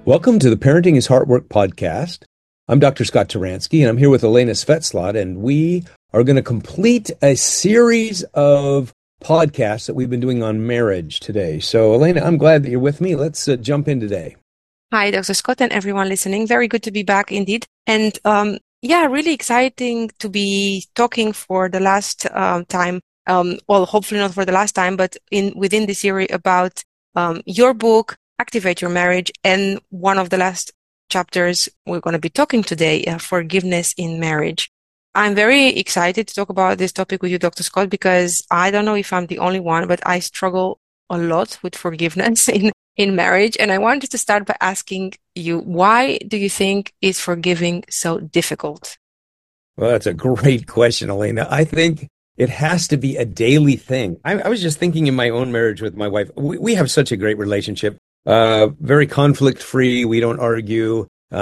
Welcome to the Parenting is Heart Work podcast. I'm Dr. Scott Turansky, and I'm here with Elena Svetslot, and we are going to complete a series of podcasts that we've been doing on marriage today. So, Elena, I'm glad that you're with me. Let's jump in today. Hi, Dr. Scott and everyone listening. Very good to be back indeed. And really exciting to be talking for the last time. Hopefully not for the last time, but within this series about your book, Activate Your Marriage, and one of the last chapters we're going to be talking today, forgiveness in marriage. I'm very excited to talk about this topic with you, Dr. Scott, because I don't know if I'm the only one, but I struggle a lot with forgiveness in marriage. And I wanted to start by asking you, why do you think is forgiving so difficult? Well, that's a great question, Elena. I think it has to be a daily thing. I was just thinking in my own marriage with my wife, we have such a great relationship. Very conflict-free. We don't argue.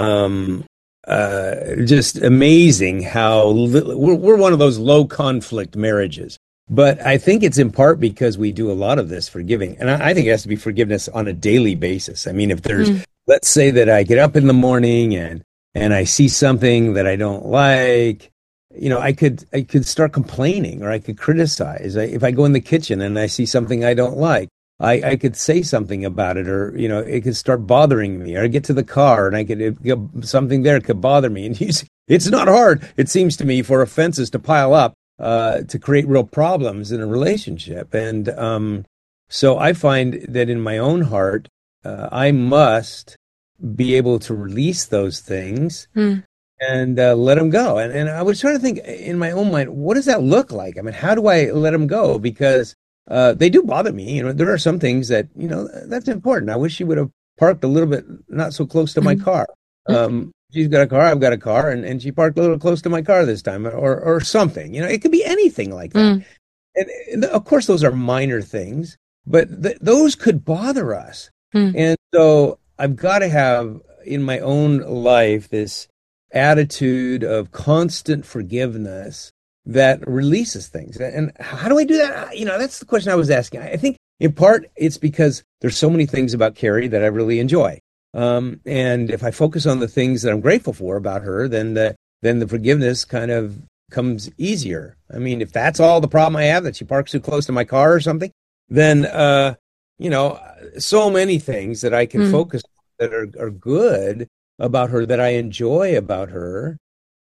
Just amazing how we're one of those low-conflict marriages. But I think it's in part because we do a lot of this forgiving. And I think it has to be forgiveness on a daily basis. I mean, if there's, let's say that I get up in the morning and I see something that I don't like, you know, I could start complaining, or I could criticize. If I go in the kitchen and I see something I don't like, I could say something about it, or, you know, it could start bothering me, or I get to the car and something there could bother me. And it's not hard, it seems to me, for offenses to pile up, to create real problems in a relationship. And so I find that in my own heart, I must be able to release those things and let them go. And I was trying to think in my own mind, what does that look like? I mean, how do I let them go? Because they do bother me. You know, there are some things that, you know, that's important. I wish she would have parked a little bit not so close to my car. She's got a car, I've got a car, and she parked a little close to my car this time, or something. You know, it could be anything like that. And of course, those are minor things, but those could bother us. And so I've got to have in my own life this attitude of constant forgiveness that releases things. And how do I do that? You know, that's the question I was asking. I think in part it's because there's so many things about Carrie that I really enjoy. And if I focus on the things that I'm grateful for about her, then the forgiveness kind of comes easier. I mean, if that's all the problem I have, that she parks too close to my car or something, then, you know, so many things that I can focus on that are good about her, that I enjoy about her,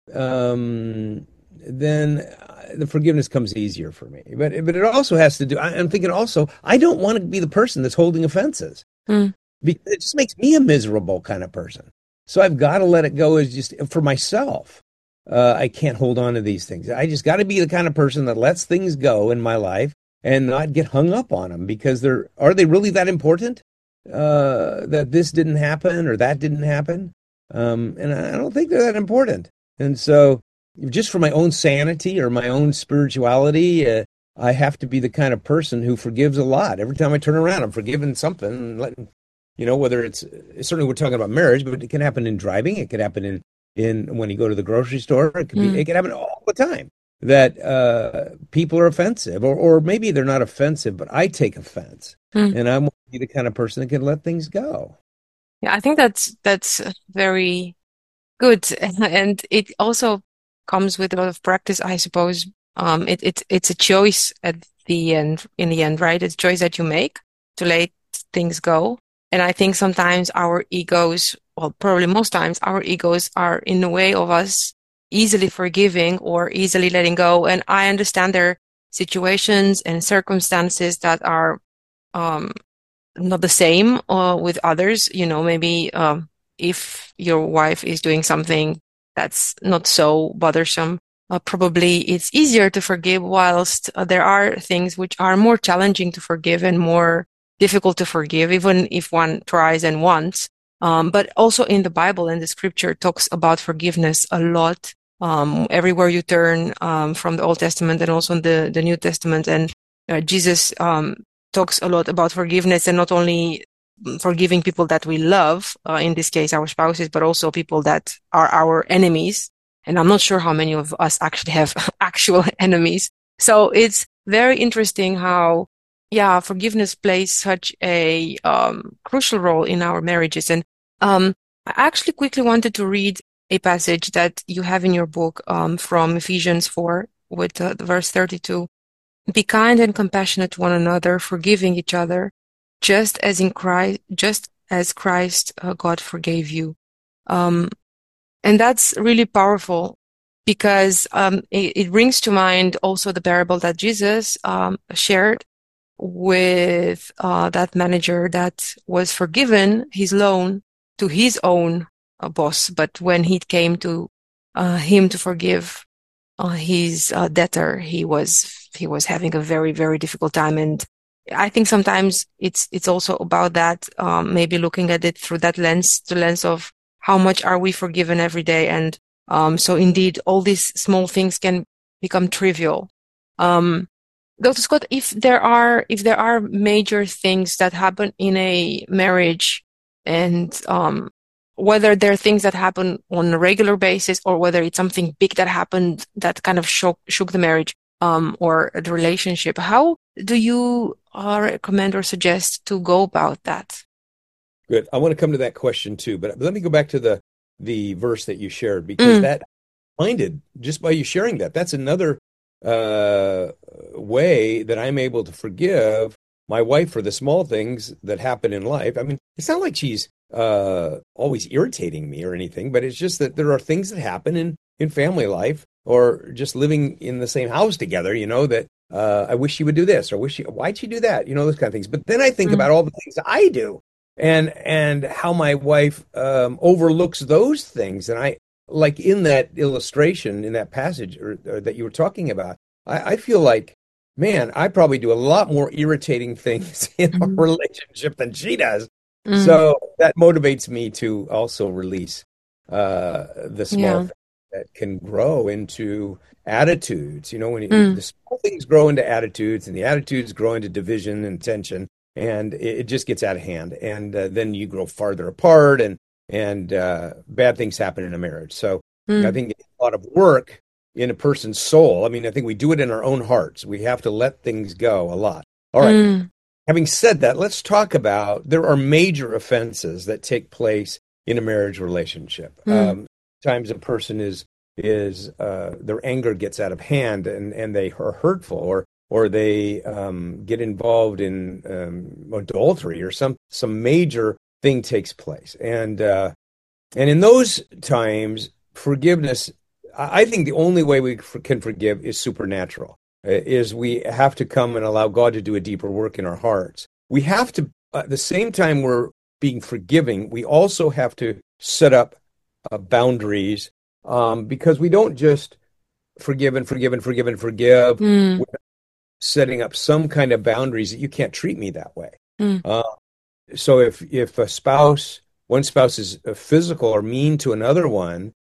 then the forgiveness comes easier for me. But it also has to do, I'm thinking also, I don't want to be the person that's holding offenses. Because it just makes me a miserable kind of person. So I've got to let it go, as just for myself. I can't hold on to these things. I just got to be the kind of person that lets things go in my life and not get hung up on them, because are they really that important? That this didn't happen or that didn't happen? And I don't think they're that important. And so just for my own sanity or my own spirituality, I have to be the kind of person who forgives a lot. Every time I turn around, I'm forgiving something. You know, whether it's certainly we're talking about marriage, but it can happen in driving. It could happen in when you go to the grocery store. It could happen all the time that people are offensive, or maybe they're not offensive, but I take offense, and I want to be the kind of person that can let things go. Yeah, I think that's very good, and it also comes with a lot of practice, I suppose. It's a choice at the end, in the end, right? It's a choice that you make to let things go. And I think sometimes our egos, well, probably most times, our egos are in the way of us easily forgiving or easily letting go. And I understand there are situations and circumstances that are not the same with others. You know, maybe if your wife is doing something that's not so bothersome, probably it's easier to forgive, whilst there are things which are more challenging to forgive and more difficult to forgive, even if one tries and wants. But also in the Bible and the scripture talks about forgiveness a lot. Everywhere you turn, from the Old Testament and also in the New Testament. And Jesus talks a lot about forgiveness, and not only forgiving people that we love, in this case our spouses, but also people that are our enemies. And I'm not sure how many of us actually have actual enemies. So it's very interesting how forgiveness plays such a crucial role in our marriages. And I actually quickly wanted to read a passage that you have in your book from Ephesians 4 with verse 32. Be kind and compassionate to one another, forgiving each other, just as Christ God forgave you. Um, and that's really powerful because it brings to mind also the parable that Jesus shared with that manager that was forgiven his loan to his own boss, but when he came to him to forgive his debtor, he was having a very, very difficult time. And I think sometimes it's also about that, maybe looking at it through that lens, the lens of how much are we forgiven every day. And so indeed, all these small things can become trivial. Dr. Scott, if there are major things that happen in a marriage, and whether there are things that happen on a regular basis or whether it's something big that happened that kind of shook the marriage or the relationship, how do you recommend or suggest to go about that? Good. I want to come to that question too, but let me go back to the verse that you shared, because that minded just by you sharing that, that's another way that I'm able to forgive my wife for the small things that happen in life. I mean, it's not like she's always irritating me or anything, but it's just that there are things that happen in family life or just living in the same house together, that I wish she would do this, or why'd she do that? Those kind of things. But then I think about all the things I do and how my wife overlooks those things. And I, like in that illustration, in that passage or that you were talking about, I feel like, man, I probably do a lot more irritating things in our relationship than she does. So that motivates me to also release the small things that can grow into attitudes. When the small things grow into attitudes, and the attitudes grow into division and tension, and it just gets out of hand, and then you grow farther apart, and bad things happen in a marriage. So I think it's a lot of work in a person's soul. I mean, I think we do it in our own hearts. We have to let things go a lot. All right. Having said that, let's talk about, there are major offenses that take place in a marriage relationship. Sometimes a person is their anger gets out of hand, and they are hurtful, or they get involved in adultery, or some major thing takes place. And in those times, forgiveness, I think the only way we can forgive is supernatural. Is we have to come and allow God to do a deeper work in our hearts. We have to, at the same time we're being forgiving, we also have to set up boundaries, because we don't just forgive and forgive and forgive and forgive without setting up some kind of boundaries that you can't treat me that way. So if one spouse is physical or mean to another one,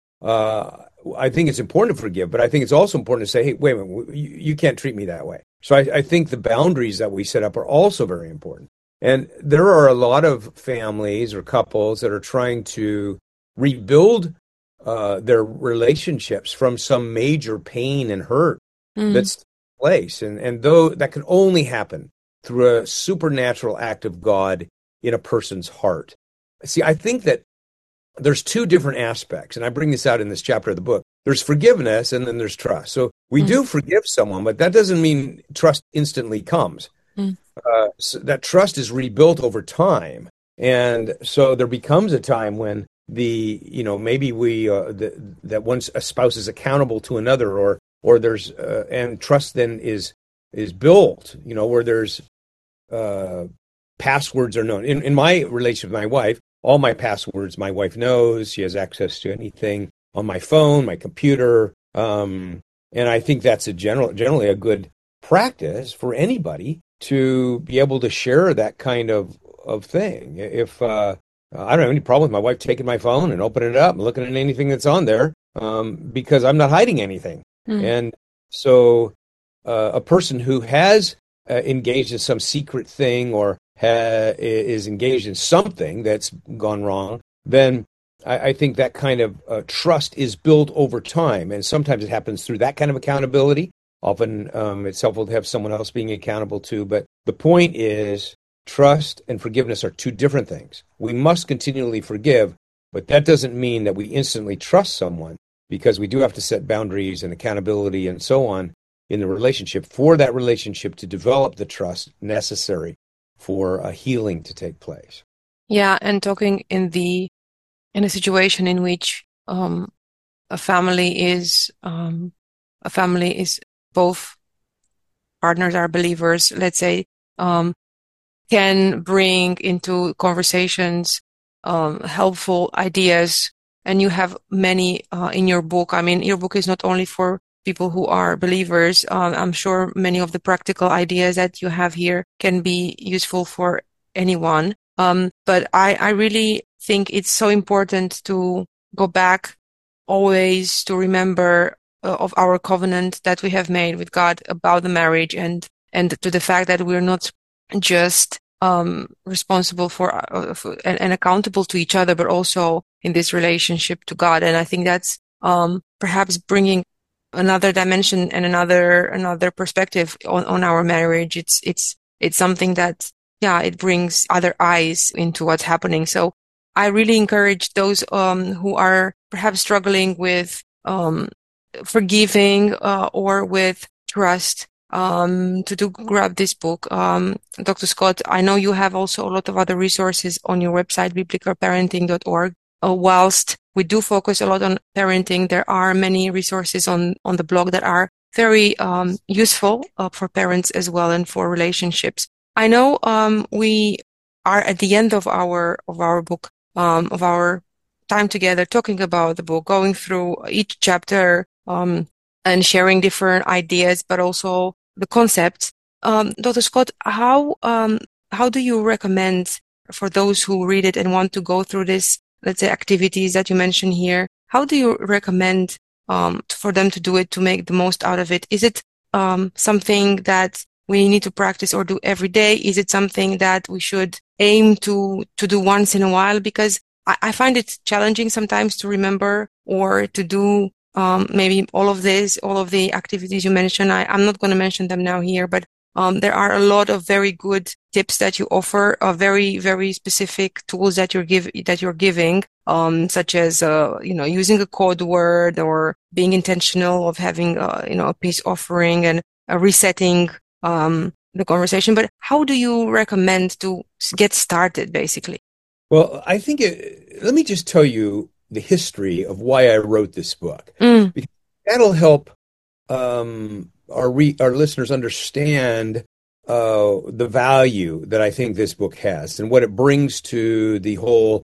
I think it's important to forgive, but I think it's also important to say, hey, wait a minute, you can't treat me that way. So I think the boundaries that we set up are also very important. And there are a lot of families or couples that are trying to rebuild their relationships from some major pain and hurt that's taken place. And though that can only happen through a supernatural act of God in a person's heart. See, I think that there's two different aspects, and I bring this out in this chapter of the book. There's forgiveness, and then there's trust. So we do forgive someone, but that doesn't mean trust instantly comes. So that trust is rebuilt over time. And so there becomes a time when maybe we, that once a spouse is accountable to another, or there's, and trust then is built, where there's passwords are known. In my relationship with my wife, all my passwords, my wife knows. She has access to anything on my phone, my computer. And I think that's generally a good practice for anybody to be able to share that kind of thing. If I don't have any problem with my wife taking my phone and opening it up and looking at anything that's on there, because I'm not hiding anything. And so a person who has engaged in some secret thing, or is engaged in something that's gone wrong, then I think that kind of trust is built over time. And sometimes it happens through that kind of accountability. Often it's helpful to have someone else being accountable too. But the point is Trust and forgiveness are two different things. We must continually forgive, but that doesn't mean that we instantly trust someone, because we do have to set boundaries and accountability and so on in the relationship for that relationship to develop the trust necessary for a healing to take place. Yeah, and talking in a situation in which a family is both partners are believers, let's say, can bring into conversations helpful ideas. And you have many in your book. I mean, your book is not only for people who are believers. I'm sure many of the practical ideas that you have here can be useful for anyone. But I really think it's so important to go back always to remember of our covenant that we have made with God about the marriage, and to the fact that we're not just responsible for and accountable to each other, but also in this relationship to God. And I think that's perhaps bringing another dimension and another perspective on our marriage. It's something that, yeah, it brings other eyes into what's happening. So I really encourage those who are perhaps struggling with forgiving or with trust to grab this book. Dr. Scott, I know you have also a lot of other resources on your website, biblicalparenting.org. Whilst we do focus a lot on parenting, there are many resources on the blog that are very useful for parents as well and for relationships. I know we are at the end of our book, of our time together, talking about the book, going through each chapter and sharing different ideas, but also the concepts. Dr. Scott, how do you recommend for those who read it and want to go through this, let's say, activities that you mentioned here? How do you recommend for them to do it, to make the most out of it? Is it something that we need to practice or do every day? Is it something that we should aim to do once in a while? Because I find it challenging sometimes to remember or to do maybe all of the activities you mentioned. I'm not going to mention them now here, but there are a lot of very good tips that you offer, very, very specific tools that you're giving, such as, using a code word or being intentional of having, a peace offering and resetting, the conversation. But how do you recommend to get started, basically? Well, I think let me just tell you the history of why I wrote this book. Because that'll help our listeners understand the value that I think this book has and what it brings to the whole.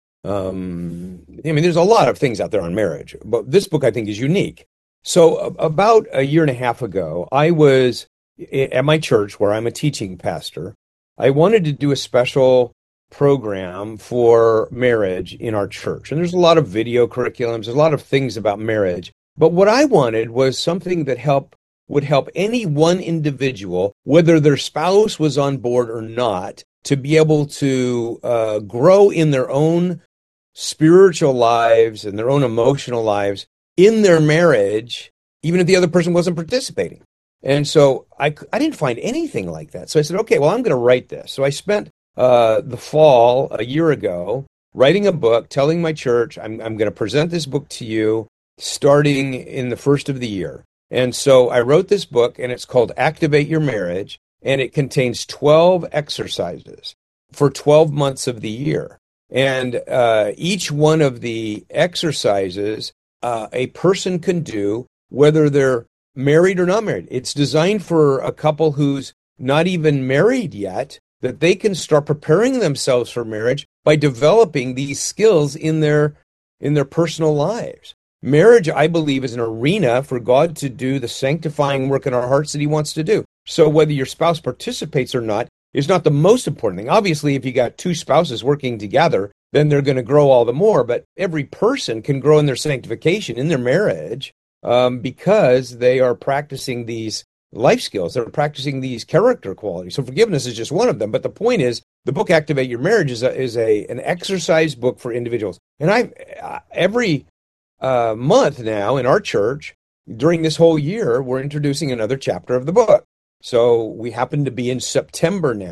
There's a lot of things out there on marriage, but this book I think is unique. So about a year and a half ago, I was at my church where I'm a teaching pastor. I wanted to do a special program for marriage in our church. And there's a lot of video curriculums, there's a lot of things about marriage. But what I wanted was something that would help any one individual, whether their spouse was on board or not, to be able to grow in their own spiritual lives and their own emotional lives in their marriage, even if the other person wasn't participating. And so I didn't find anything like that. So I said, okay, well, I'm going to write this. So I spent the fall a year ago writing a book, telling my church, I'm going to present this book to you starting in the first of the year. And so I wrote this book, and it's called Activate Your Marriage, and it contains 12 exercises for 12 months of the year. And each one of the exercises a person can do, whether they're married or not married. It's designed for a couple who's not even married yet, that they can start preparing themselves for marriage by developing these skills in their personal lives. Marriage, I believe, is an arena for God to do the sanctifying work in our hearts that he wants to do. So whether your spouse participates or not is not the most important thing. Obviously, if you got two spouses working together, then they're going to grow all the more. But every person can grow in their sanctification, in their marriage, because they are practicing these life skills. They're practicing these character qualities. So forgiveness is just one of them. But the point is, the book Activate Your Marriage is an exercise book for individuals. And every month now in our church, during this whole year, we're introducing another chapter of the book. So we happen to be in September now,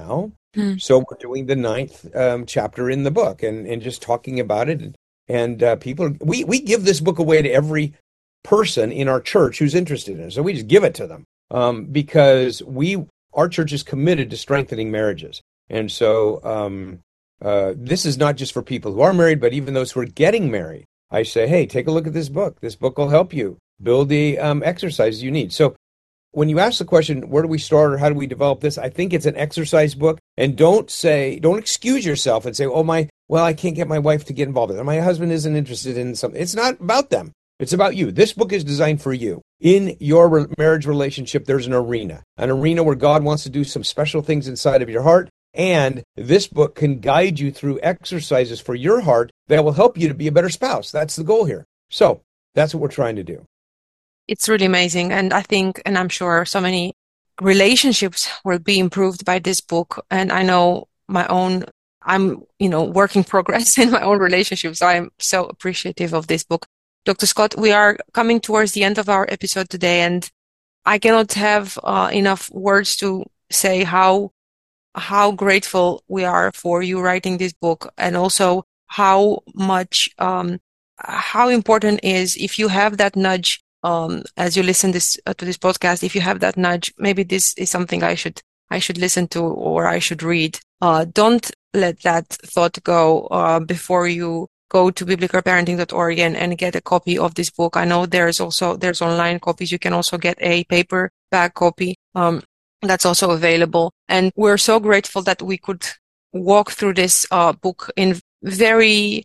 So we're doing the ninth chapter in the book and just talking about it. And people, we give this book away to every person in our church who's interested in it. So we just give it to them because our church is committed to strengthening marriages. And so this is not just for people who are married, but even those who are getting married. I say, hey, take a look at this book. This book will help you build the exercises you need. So when you ask the question, where do we start or how do we develop this? I think it's an exercise book. And don't excuse yourself and say, I can't get my wife to get involved with it. My husband isn't interested in something. It's not about them. It's about you. This book is designed for you. In your marriage relationship, there's an arena where God wants to do some special things inside of your heart. And this book can guide you through exercises for your heart that will help you to be a better spouse. That's the goal here. So that's what we're trying to do. It's really amazing. And I think, and I'm sure so many relationships will be improved by this book. And I know I'm work in progress in my own relationship. So I'm so appreciative of this book. Dr. Scott, we are coming towards the end of our episode today, and I cannot have enough words to say how grateful we are for you writing this book, and also how much, how important is if you have that nudge, as you listen to this podcast, if you have that nudge, maybe this is something I should listen to or I should read. Don't let that thought go, before you go to biblicalparenting.org and get a copy of this book. I know there's online copies. You can also get a paperback copy. That's also available. And we're so grateful that we could walk through this book in very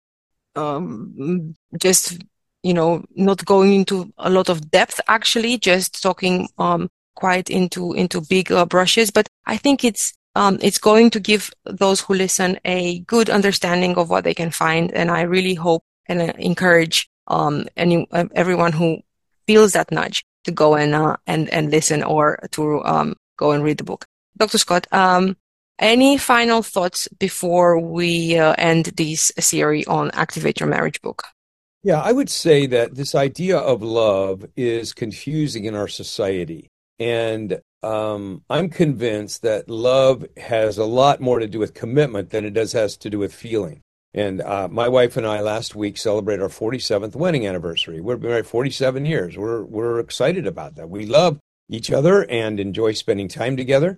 not going into a lot of depth, actually, just talking quite into big brushes. But I think it's going to give those who listen a good understanding of what they can find. And I really hope and encourage everyone who feels that nudge to go and listen or to go and read the book. Dr. Scott, any final thoughts before we end this series on Activate Your Marriage book? Yeah, I would say that this idea of love is confusing in our society. And I'm convinced that love has a lot more to do with commitment than it has to do with feeling. And my wife and I last week celebrated our 47th wedding anniversary. We've been married 47 years. We're excited about that. We love each other and enjoy spending time together.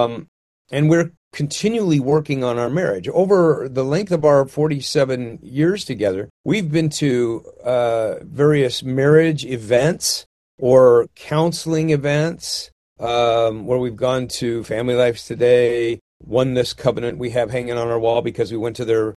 And we're continually working on our marriage. Over the length of our 47 years together, we've been to various marriage events or counseling events, where we've gone to Family Lives Today, Oneness Covenant we have hanging on our wall because we went to their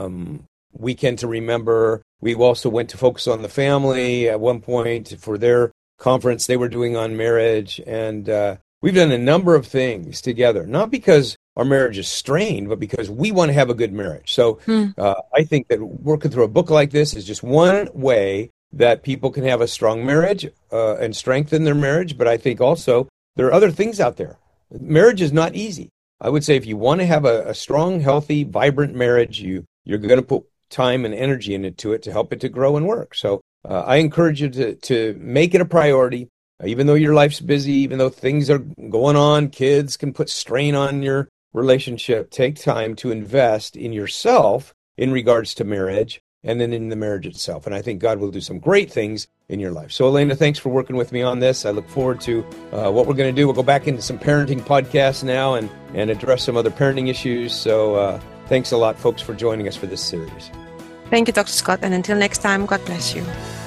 Weekend to Remember. We also went to Focus on the Family at one point for their conference they were doing on marriage. And we've done a number of things together, not because our marriage is strained, but because we want to have a good marriage. So I think that working through a book like this is just one way that people can have a strong marriage and strengthen their marriage. But I think also there are other things out there. Marriage is not easy. I would say if you want to have a strong, healthy, vibrant marriage, you're going to put time and energy into it to help it to grow and work. So I encourage you to make it a priority, even though your life's busy, even though things are going on, kids can put strain on your relationship. Take time to invest in yourself in regards to marriage and then in the marriage itself. And I think God will do some great things in your life. So, Elena, thanks for working with me on this. I look forward to what we're going to do. We'll go back into some parenting podcasts now and address some other parenting issues. So thanks a lot, folks, for joining us for this series. Thank you, Dr. Scott. And until next time, God bless you.